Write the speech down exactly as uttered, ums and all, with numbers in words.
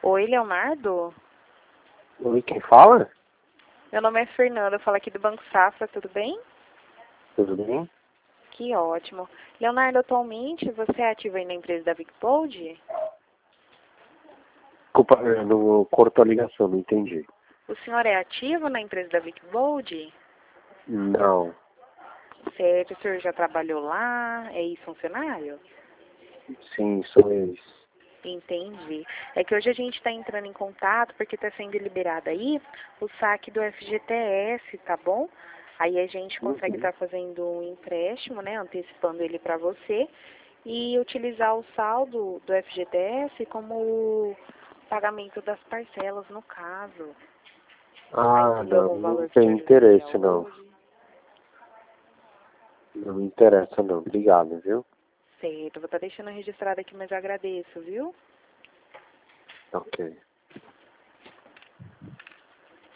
Oi, Leonardo? Oi, quem fala? Meu nome é Fernanda, eu falo aqui do Banco Safra, tudo bem? Tudo bem? Que ótimo. Leonardo, atualmente você é ativo aí na empresa da Vicbold? Desculpa, eu não cortou a ligação, não entendi. O senhor é ativo na empresa da Vicbold? Não. Certo, o senhor já trabalhou lá? É ex-funcionário? Sim, sou ex. Entendi. É que hoje a gente está entrando em contato porque está sendo liberado aí o saque do F G T S, tá bom? Aí a gente consegue Uhum. estar fazendo um empréstimo, né, antecipando ele para você e utilizar o saldo do F G T S como pagamento das parcelas, no caso. Aí Ah, teria não, algum não valor que te tem ajudaria interesse, não. hoje? Não me interessa, não. Obrigado, viu? Certo, vou estar deixando registrado aqui, mas eu agradeço, viu? Ok.